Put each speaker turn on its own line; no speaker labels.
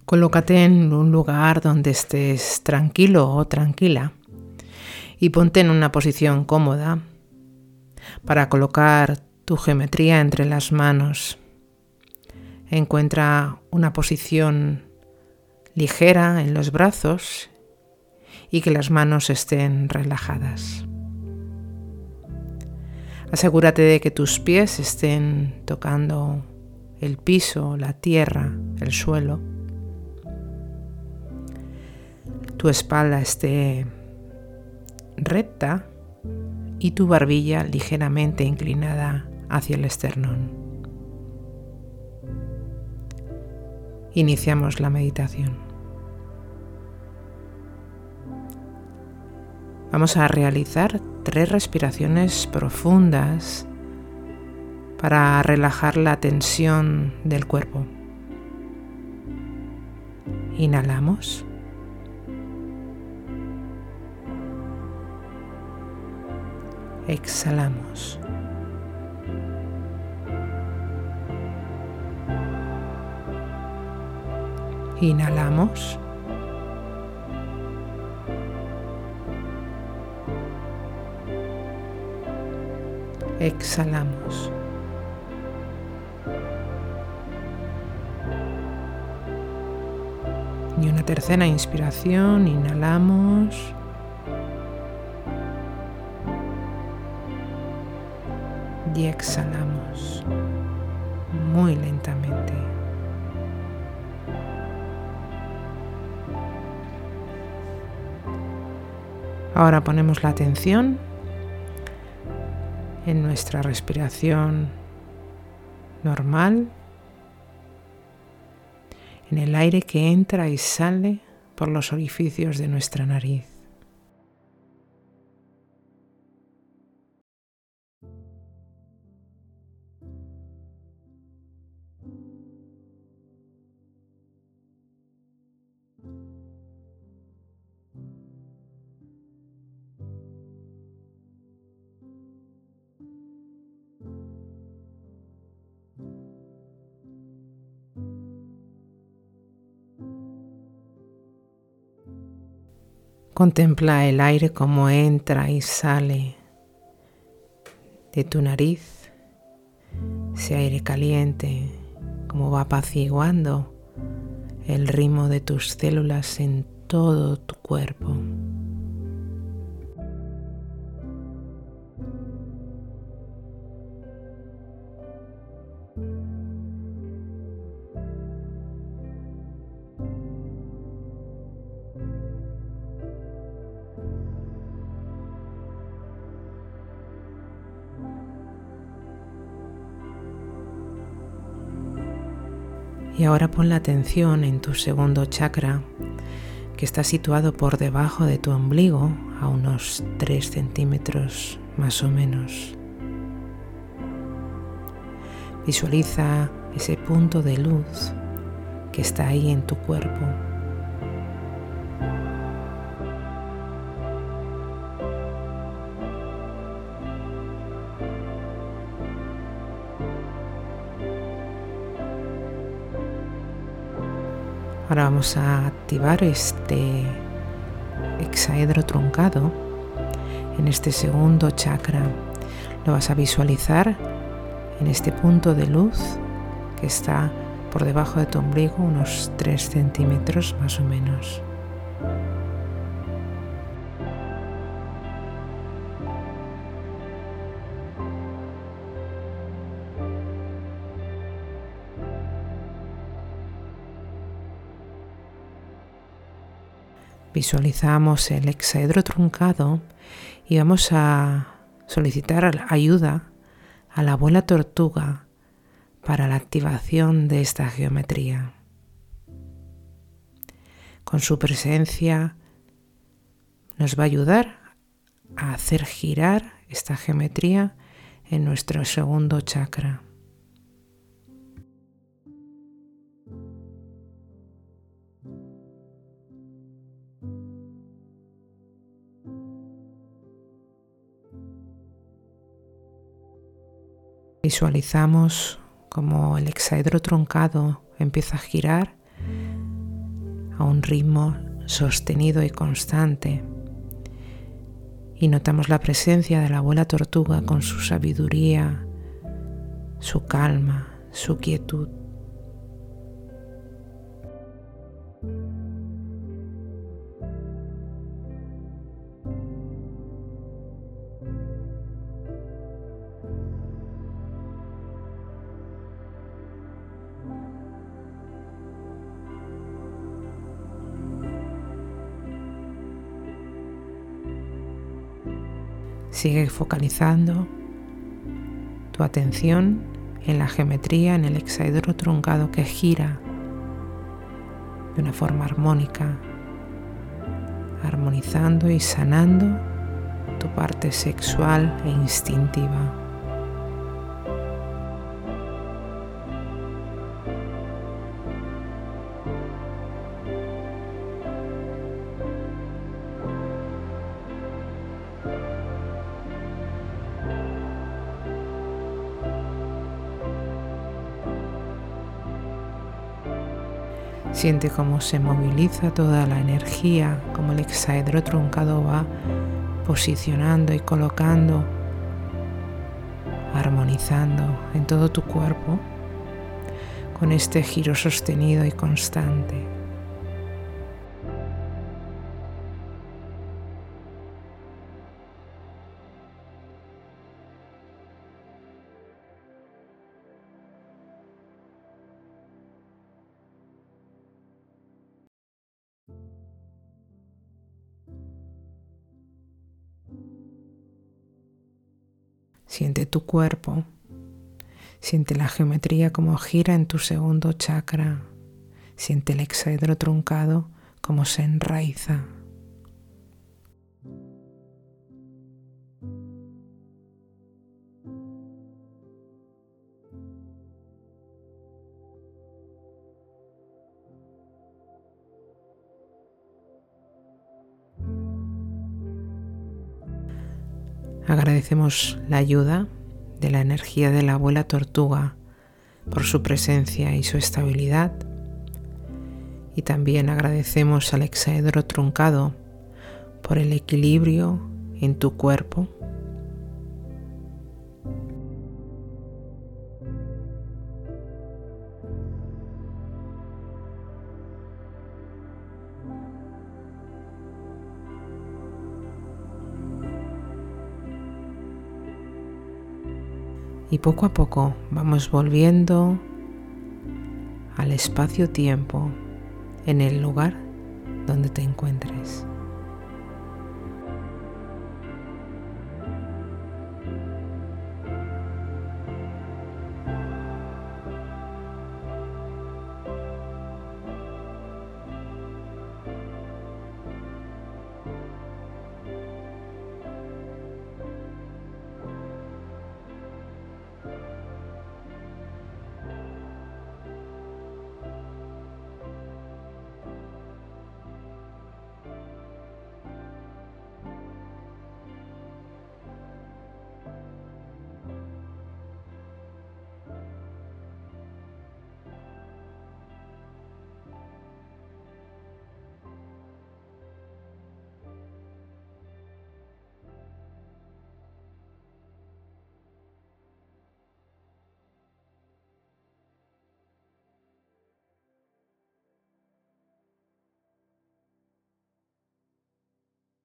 Colócate en un lugar donde estés tranquilo o tranquila y ponte en una posición cómoda para colocar tu geometría entre las manos. Encuentra una posición ligera en los brazos y que las manos estén relajadas. Asegúrate de que tus pies estén tocando el piso, la tierra, el suelo. Tu espalda esté recta y tu barbilla ligeramente inclinada hacia el esternón. Iniciamos la meditación. Vamos a realizar 3 respiraciones profundas para relajar la tensión del cuerpo. Inhalamos. Exhalamos. Inhalamos. Exhalamos. Y una tercera inspiración, inhalamos. Y exhalamos muy lentamente. Ahora ponemos la atención en nuestra respiración normal, en el aire que entra y sale por los orificios de nuestra nariz. Contempla el aire como entra y sale de tu nariz, ese aire caliente, como va apaciguando el ritmo de tus células en todo tu cuerpo. Y ahora pon la atención en tu segundo chakra, que está situado por debajo de tu ombligo, a unos 3 centímetros más o menos. Visualiza ese punto de luz que está ahí en tu cuerpo. Ahora vamos a activar este hexaedro truncado en este segundo chakra. Lo vas a visualizar en este punto de luz que está por debajo de tu ombligo, unos 3 centímetros más o menos. Visualizamos el hexaedro truncado y vamos a solicitar ayuda a la abuela tortuga para la activación de esta geometría. Con su presencia nos va a ayudar a hacer girar esta geometría en nuestro segundo chakra. Visualizamos como el hexaedro truncado empieza a girar a un ritmo sostenido y constante. Y notamos la presencia de la abuela tortuga con su sabiduría, su calma, su quietud. Sigue focalizando tu atención en la geometría, en el hexaedro truncado que gira de una forma armónica, armonizando y sanando tu parte sexual e instintiva. Siente cómo se moviliza toda la energía, cómo el hexaedro truncado va posicionando y colocando, armonizando en todo tu cuerpo con este giro sostenido y constante. Siente tu cuerpo, siente la geometría como gira en tu segundo chakra, siente el hexaedro truncado como se enraiza. Agradecemos la ayuda de la energía de la abuela tortuga por su presencia y su estabilidad. Y también agradecemos al hexaedro truncado por el equilibrio en tu cuerpo. Y poco a poco vamos volviendo al espacio-tiempo en el lugar donde te encuentres.